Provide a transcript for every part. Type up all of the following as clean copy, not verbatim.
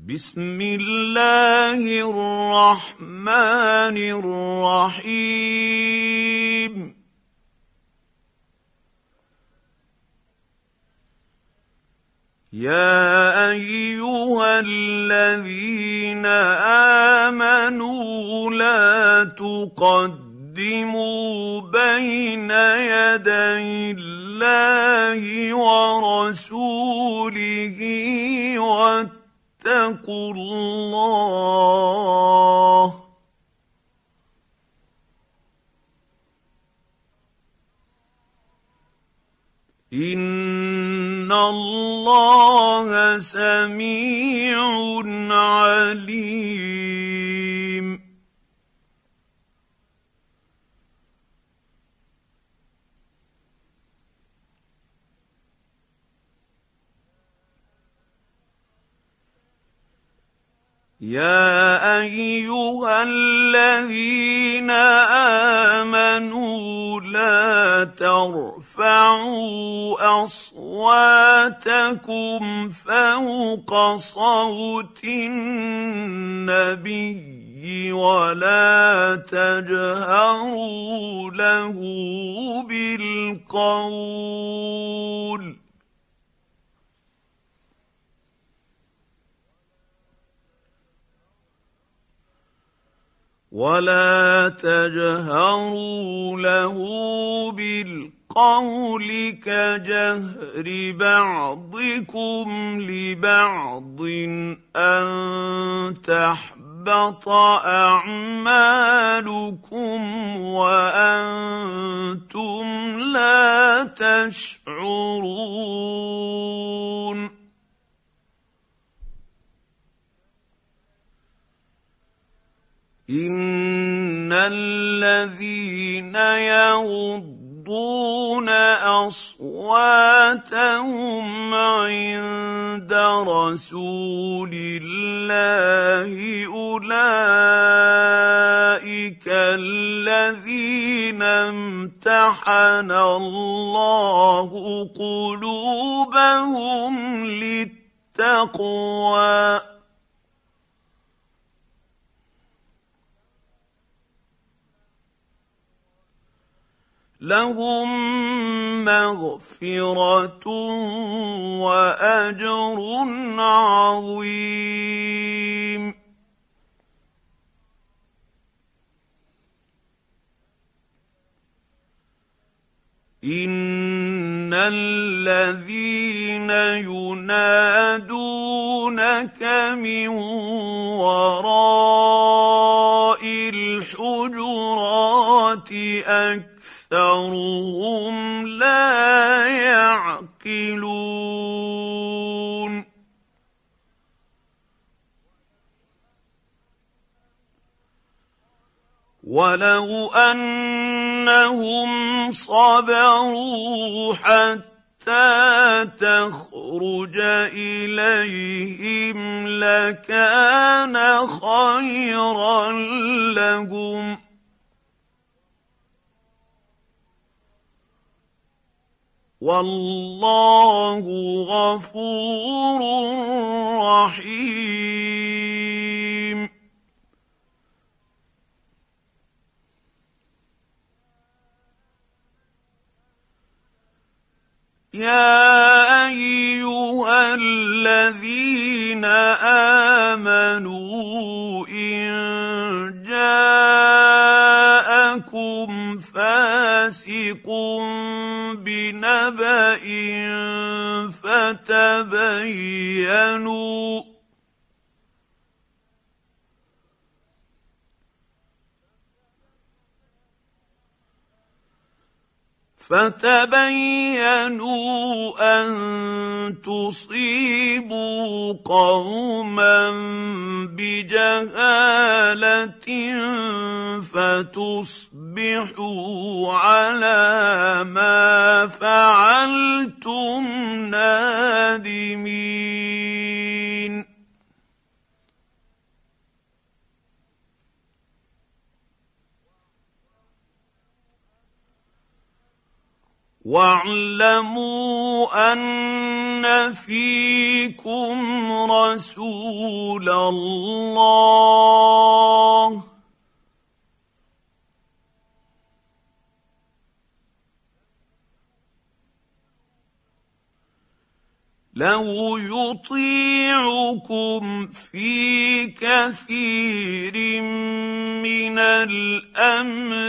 بسم الله الرحمن الرحيم يا ايها الذين امنوا لا تقدموا بين يدي الله ورسوله واتقوا الله إن الله سميع عليم يا أيها الذين آمنوا لا ترفعوا أصواتكم فوق صوت النبي ولا تجهروا له بالقول كجهر بعضكم لبعض أن تحبط أعمالكم وأنتم لا تشعرون إن الذين يغضون أصواتهم عند رسول الله أولئك الذين امتحن الله قلوبهم للتقوى لهم مغفرة وأجر عظيم إن الذين ينادونك من وراء الحجرات أكثرهم لا يعقلون ولو أنهم صبروا حتى تخرج إليهم لكان خيرا لهم والله غفور رحيم يا أيها الذين آمنوا إن جاءكم فاسق بنبأ فتبينوا أن تصيبوا قوما بجهالة فتصبحوا على ما فعلتم نادمين واعلموا ان فيكم رسول الله لو يطيعكم في كثير من الامر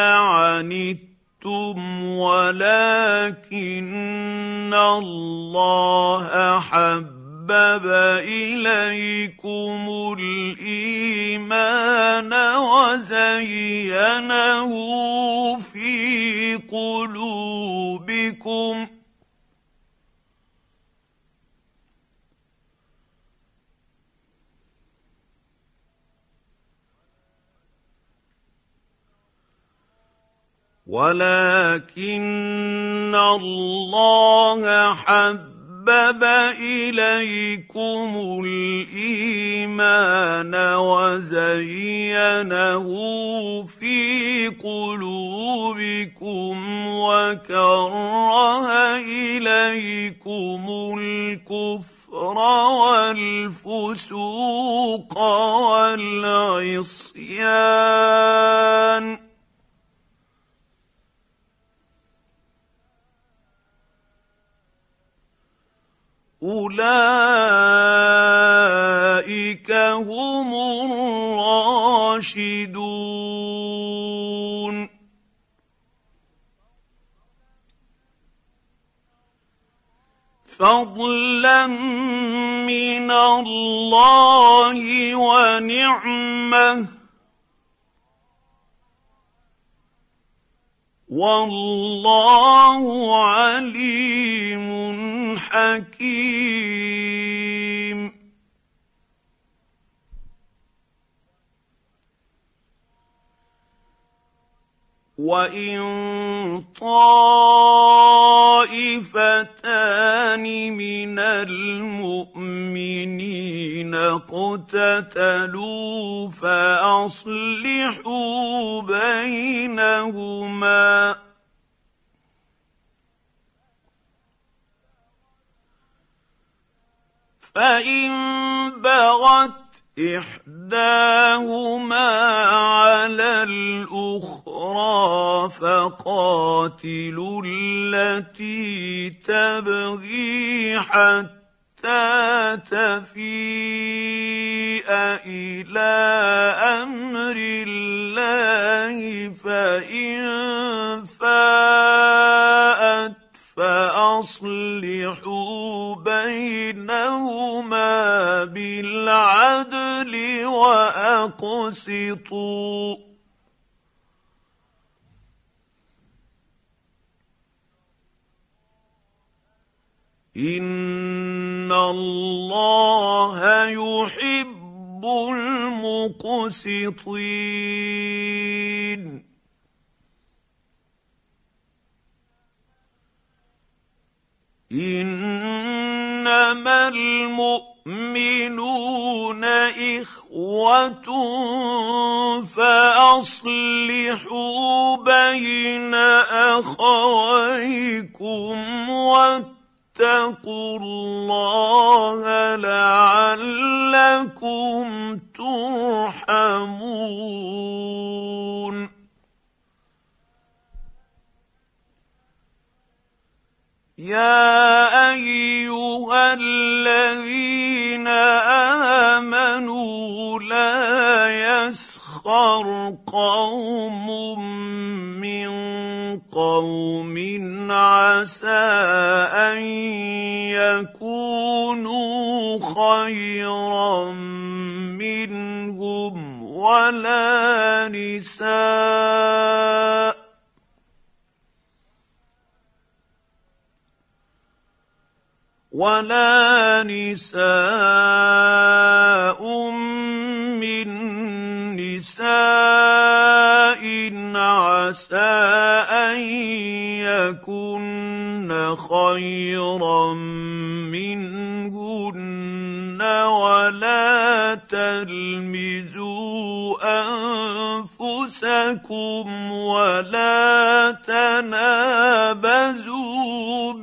لعنتم ولكن الله حبب اليكم الايمان وزينه في قلوبكم ولكن الله حبب إليكم الإيمان وزينه في قلوبكم وكره إليكم الكفر والفسوق والعصيان أولئك هم الراشدون فضلا من الله ونعمه والله عليم حكيم وإن طائفتان من المؤمنين اقتتلوا فأصلحوا بينهما فإن بغت إحداهما على الأخرى فقاتلوا التي تبغي حتى تفيء إلى أمر الله فإن فاءت فأصلحوا بينهما بالعدل وأقسطوا إن الله يحب المقسطين إنما المؤمنون إخوة فأصلحوا بين أخويكم واتقوا الله لعلكم ترحمون يا أيها الذين آمنوا لا يسخر قوم من قوم عسى أن يكونوا خيرا منهم ولا نساء من نساء عسى أن يكن خيرا منهن ولا تلمزوا أنفسكم ولا تنابزوا تنابزوا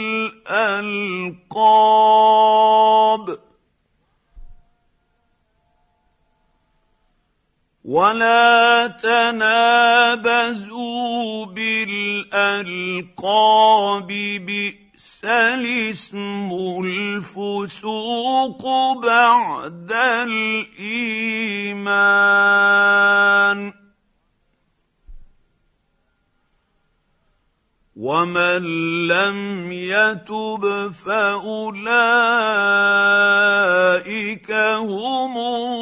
بالألقاب ولا تنابزوا بالألقاب بئس الاسم الفسوق بعد الإيمان ومن لم يتب فأولئك هم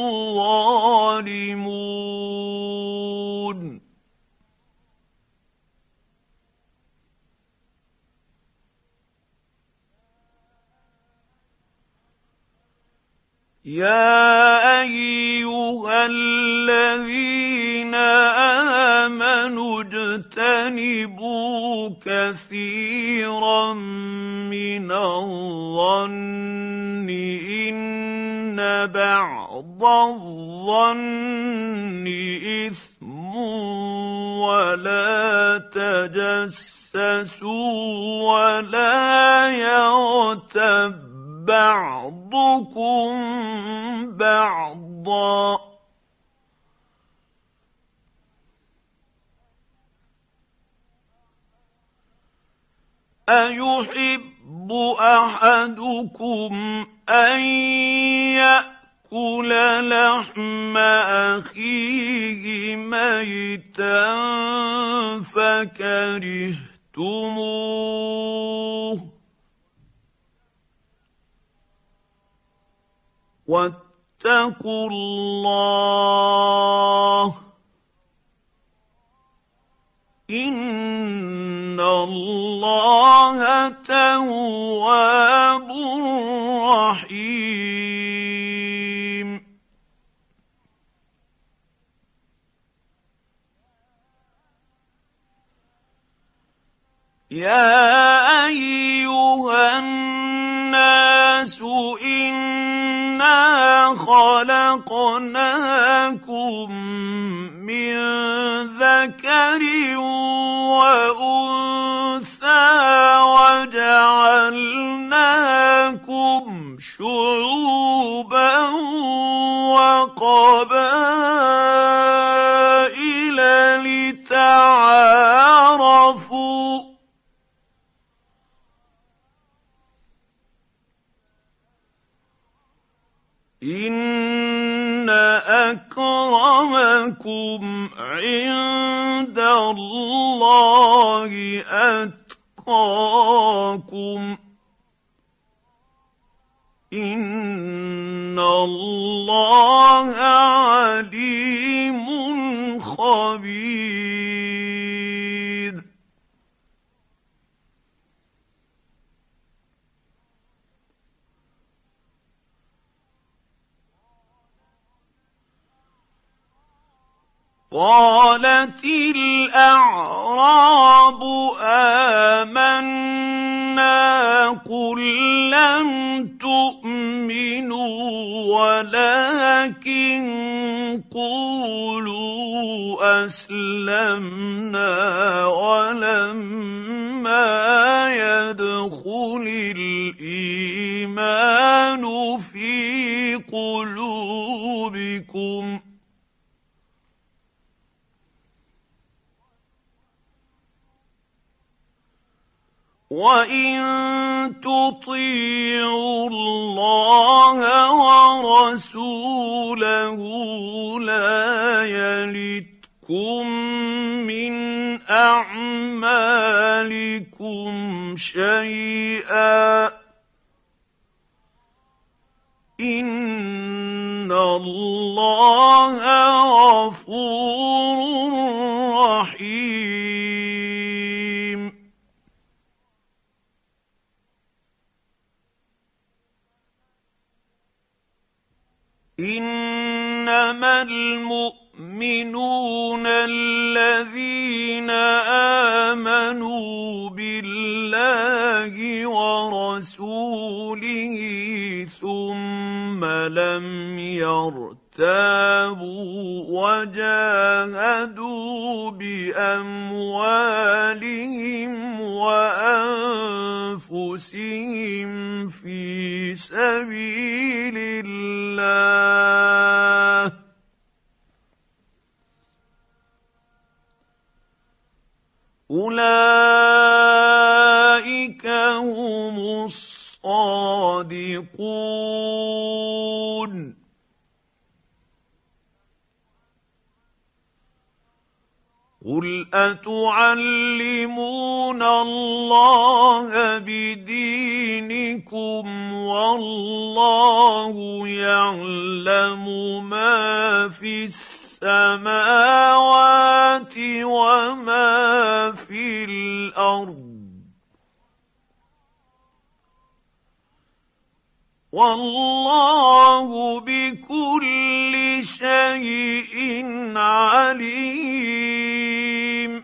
الظالمون يا أيها الذين آمنوا اجتنبوا كثيرا من الظن إن بعض الظن إثم ولا تجسسوا ولا يغتب بعضكم بعضا أيحب أحدكم أن يأكل لحم أخيه ميتا فكرهتموه واتقوا الله إن الله تواب رحيم يا أيها الناس إنا خلقناكم من ذكر وأنثى وجعلناكم شعوبا وقبائل لتعارفوا إن أكرمكم عند الله أتقاكم إن الله عليم خبير قالت الأعراب آمنا قل لم تؤمنوا ولكن قولوا أسلمنا ولما يدخل الإيمان في قلوبكم وَإِن تُطِيعُوا اللَّهَ وَرَسُولَهُ لَا يَلِتْكُم مِّنْ أَعْمَالِكُمْ شَيْئًا إِنَّ اللَّهَ غَفُورٌ رَّحِيمٌ إنما المؤمنون الذين آمنوا بالله ورسوله ثم ثم لم يرتابوا وجاهدوا باموالهم وانفسهم في سبيل الله اولئك هم الصادقون. قل اتعلمون الله بدينكم والله يعلم ما في السماوات وما في الارض والله بكل شيء عليم.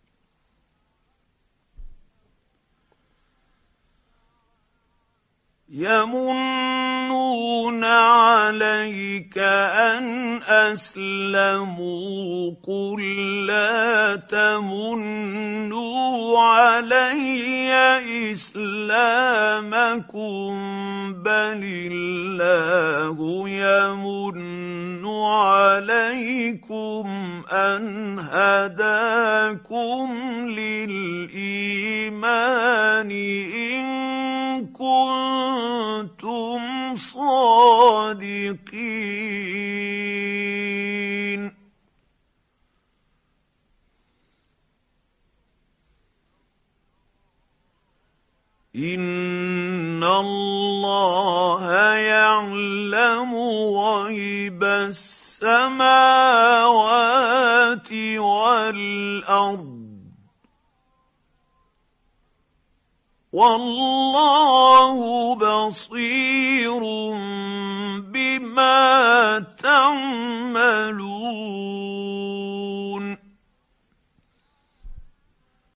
يمنون عليك أن أسلموا قل لا تمنوا علي إسلامكم بل الله يمن عليكم أن هداكم للإيمان إن كنتم صادقين. إن الله يعلم غيب السماوات والأرض والله بصير بما تعملون.